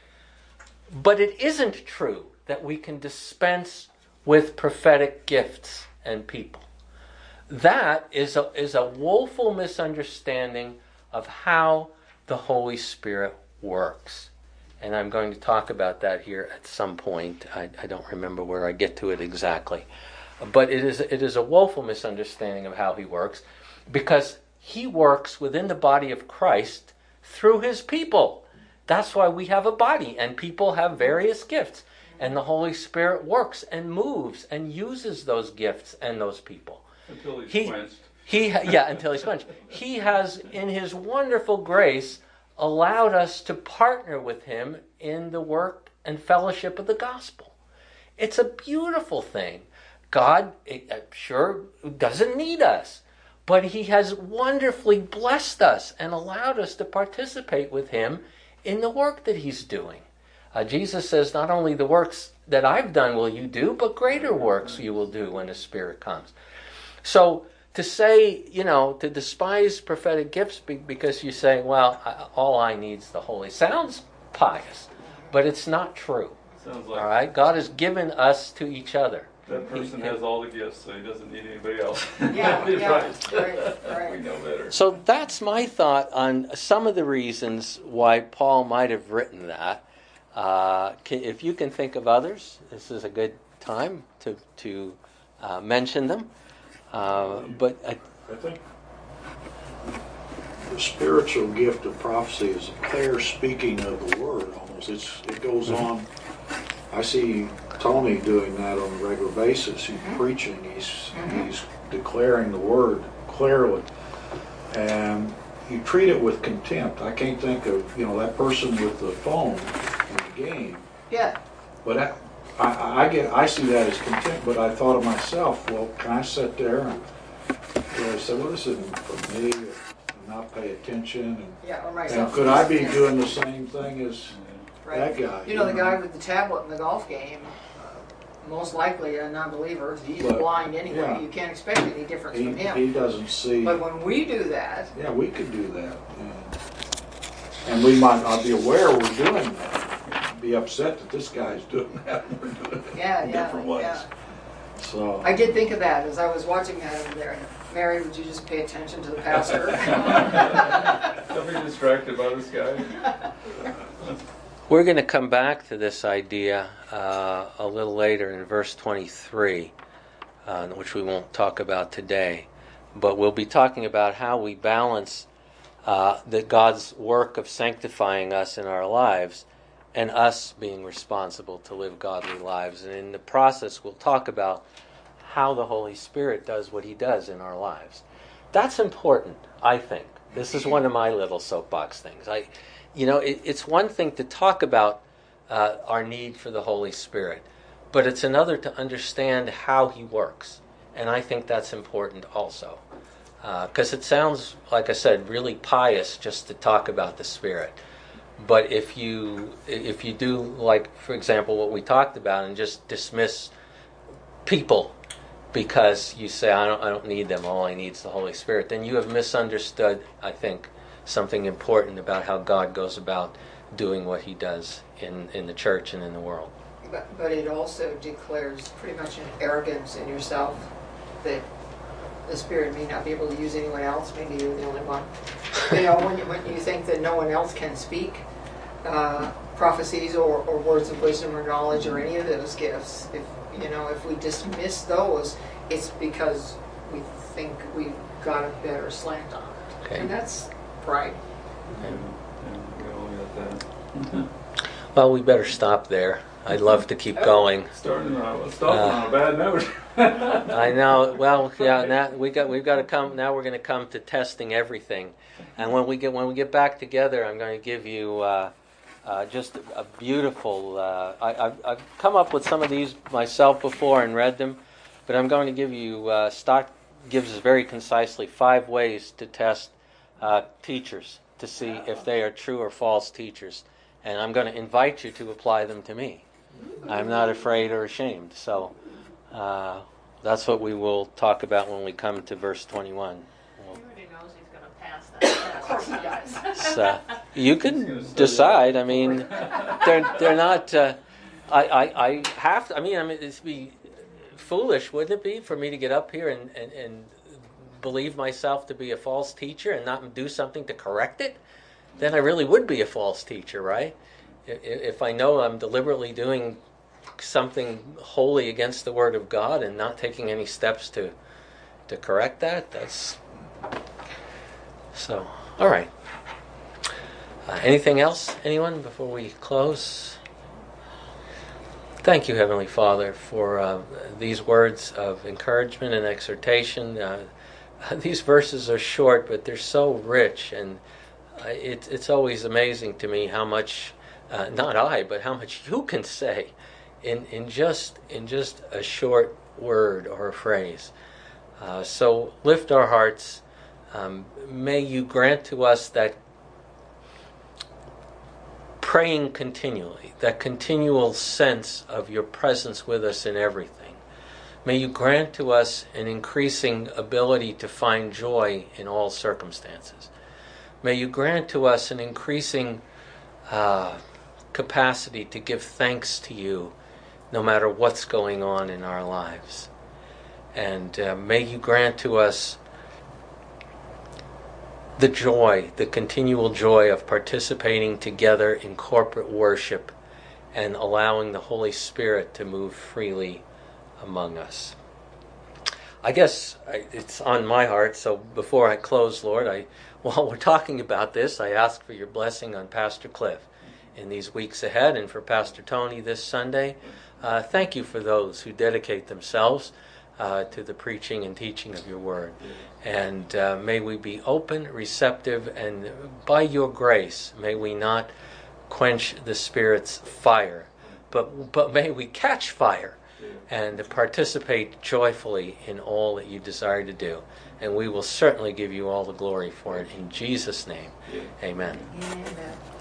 But it isn't true that we can dispense with prophetic gifts and people. That is a, is a woeful misunderstanding of how the Holy Spirit works. And I'm going to talk about that here at some point. I, I don't remember where I get to it exactly. But it is it is a woeful misunderstanding of how He works, because He works within the body of Christ through His people. That's why we have a body, and people have various gifts. And the Holy Spirit works and moves and uses those gifts and those people. Until he's he, quenched. He, yeah, until he's quenched. He has, in His wonderful grace, allowed us to partner with Him in the work and fellowship of the gospel. It's a beautiful thing. God, sure, doesn't need us, but He has wonderfully blessed us and allowed us to participate with Him in the work that He's doing. Uh, Jesus says, not only the works that I've done will you do, but greater works you will do when the Spirit comes. So to say, you know, to despise prophetic gifts because you say, well, I, all I need is the Holy, sounds pious, but it's not true. Sounds like all right? God has given us to each other. That person he, has all the gifts, so he doesn't need anybody else. Yeah, yeah, right. right, right. We know better. So that's my thought on some of the reasons why Paul might have written that. Uh, can, if you can think of others, this is a good time to to uh, mention them. Uh, but I, I think the spiritual gift of prophecy is a clear speaking of the word. Almost, it's it goes on. I see Tony doing that on a regular basis. He's mm-hmm. preaching. He's mm-hmm. he's declaring the word clearly, and you treat it with contempt. I can't think of you know that person with the phone in the game. Yeah. But I, I, I get, I see that as contempt. But I thought of myself, well, can I sit there and you know, say, well, this isn't for me, and not pay attention, and, Yeah, or and myself. could I be Yeah. doing the same thing as Right. that guy? You know, the guy with the tablet in the golf game, uh, most likely a non-believer. He's But, blind anyway. yeah. You can't expect any difference He, from him. he doesn't see. But when we do that, Yeah, we could do that. Yeah. And we might not be aware we're doing that. Be upset that this guy's doing that and we're doing it yeah, in yeah, different ways. yeah. So I did think of that as I was watching that over there. Mary, would you just pay attention to the pastor? Don't be distracted by this guy. We're going to come back to this idea uh, a little later in verse twenty-three, uh, which we won't talk about today. But we'll be talking about how we balance uh, the God's work of sanctifying us in our lives and us being responsible to live godly lives. And in the process, we'll talk about how the Holy Spirit does what He does in our lives. That's important, I think. This is one of my little soapbox things. I, you know, it, it's one thing to talk about uh, our need for the Holy Spirit, but it's another to understand how He works. And I think that's important also. Because uh, it sounds, like I said, really pious just to talk about the Spirit. But if you if you do, like, for example, what we talked about and just dismiss people because you say, I don't I don't need them, all I need is the Holy Spirit, then you have misunderstood, I think, something important about how God goes about doing what He does in, in the church and in the world. But, but it also declares pretty much an arrogance in yourself that the Spirit may not be able to use anyone else. Maybe you're the only one. You know, when you, when you think that no one else can speak uh, prophecies or, or words of wisdom or knowledge or any of those gifts, if you know, if we dismiss those, it's because we think we've got a better slant on it, Okay. and that's pride. Yeah, yeah, we all got that. Well, we better stop there. I'd love to keep going. Starting on, stopping on a bad note. I know. Well, yeah. Now we got we've got to come. Now we're going to come to testing everything, and when we get when we get back together, I'm going to give you uh, uh, just a, a beautiful. Uh, I, I've, I've come up with some of these myself before and read them, but I'm going to give you. Uh, Stock gives us very concisely five ways to test uh, teachers to see if they are true or false teachers, and I'm going to invite you to apply them to me. I'm not afraid or ashamed. So. Uh, that's what we will talk about when we come to verse twenty-one. We'll, He already knows he's going to pass that test. Of course he does. so you can decide. I mean, they're they're not. Uh, I, I I have to. I mean, I mean, it'd be foolish, wouldn't it be, for me to get up here and, and, and believe myself to be a false teacher and not do something to correct it? Then I really would be a false teacher, right? If, if I know I'm deliberately doing something wholly against the Word of God and not taking any steps to to correct that, that's so. All right. Uh, anything else, anyone, before we close? Thank you, Heavenly Father, for uh, these words of encouragement and exhortation. Uh, these verses are short, but they're so rich, and uh, it, it's always amazing to me how much, uh, not I, but how much you can say in in just in just a short word or a phrase. Uh, so lift our hearts. Um, may you grant to us that praying continually, that continual sense of your presence with us in everything. May you grant to us an increasing ability to find joy in all circumstances. May you grant to us an increasing uh, capacity to give thanks to you no matter what's going on in our lives. And uh, may you grant to us the joy, the continual joy of participating together in corporate worship and allowing the Holy Spirit to move freely among us. I guess I, it's on my heart, so before I close, Lord, I, while we're talking about this, I ask for your blessing on Pastor Cliff in these weeks ahead, and for Pastor Tony this Sunday. Uh, thank you for those who dedicate themselves uh, to the preaching and teaching of your word. And uh, may we be open, receptive, and by your grace, may we not quench the Spirit's fire, but but may we catch fire Yeah. and participate joyfully in all that you desire to do. And we will certainly give you all the glory for it in Jesus' name. Yeah. Amen. Amen.